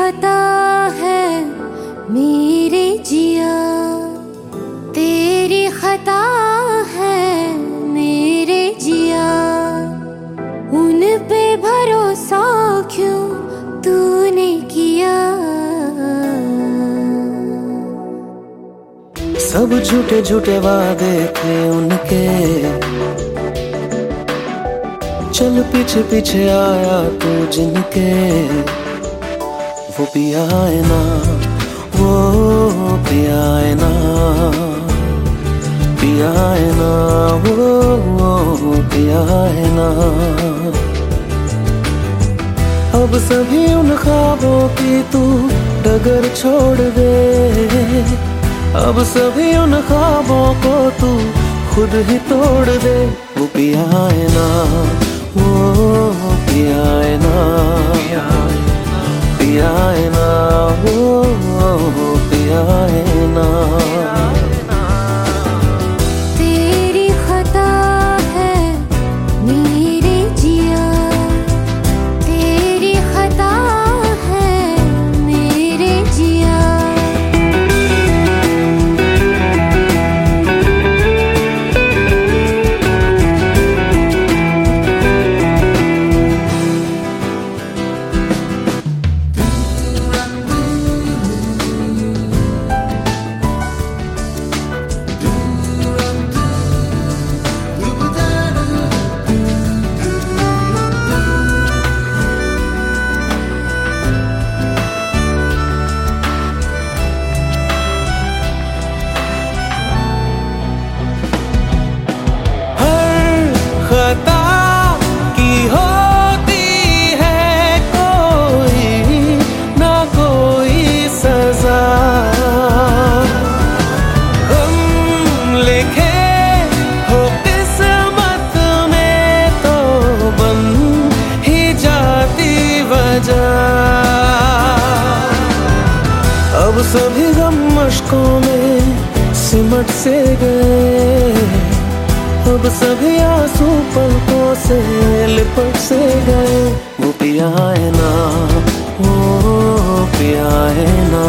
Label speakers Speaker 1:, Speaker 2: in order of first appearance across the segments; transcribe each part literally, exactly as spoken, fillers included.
Speaker 1: खता है मेरे जिया, तेरी खता है मेरे जिया। उन पे भरोसा क्यों तूने किया?
Speaker 2: सब झूठे झूठे वादे थे उनके, चल पीछे पीछे आया तू जिनके। वो पिया है ना, वो पिया है ना, पिया है ना, वो, वो पिया है ना। अब सभी उन ख्वाबों की तू डगर छोड़ दे, अब सभी उन ख्वाबों को तू खुद ही तोड़ दे। वो पिया है ना, वो पिया है ना, पिया है ना, वो पिया है ना।
Speaker 1: तेरी खता है मेरे जिया, तेरी खता है मेरे जिया।
Speaker 2: खता की होती है कोई ना कोई सजा, हम लिखे हो किस्मत में तो बन ही जाती वजह। अब सभी गम मशकों में सिमट से गए, अब सभी आंसू पलकों से लिपट से गए। वो पिया है ना, वो पिया है ना,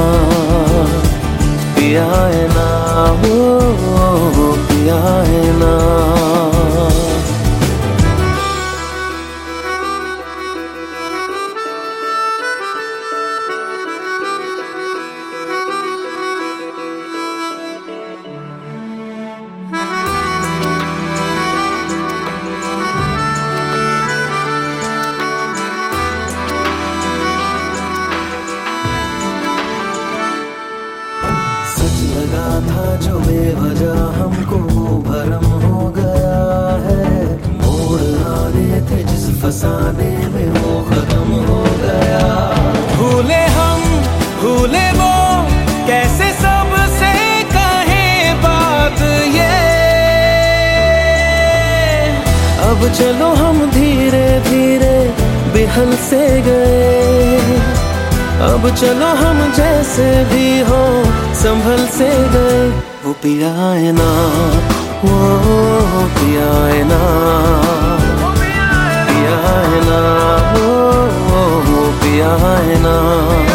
Speaker 2: पिया है ना, वो पिया है ना। लगा था जो बेवजह हमको भरम हो गया है, मोड़ आने थे जिस फसाने में वो खत्म हो गया। भूले हम भूले वो कैसे सबसे कहे बात ये, अब चलो हम धीरे धीरे बिहल से गए, अब चलो हम जैसे भी हो संभल से गए। वो पिया है ना, वो पिया है ना, पिया है ना, वो पिया है ना।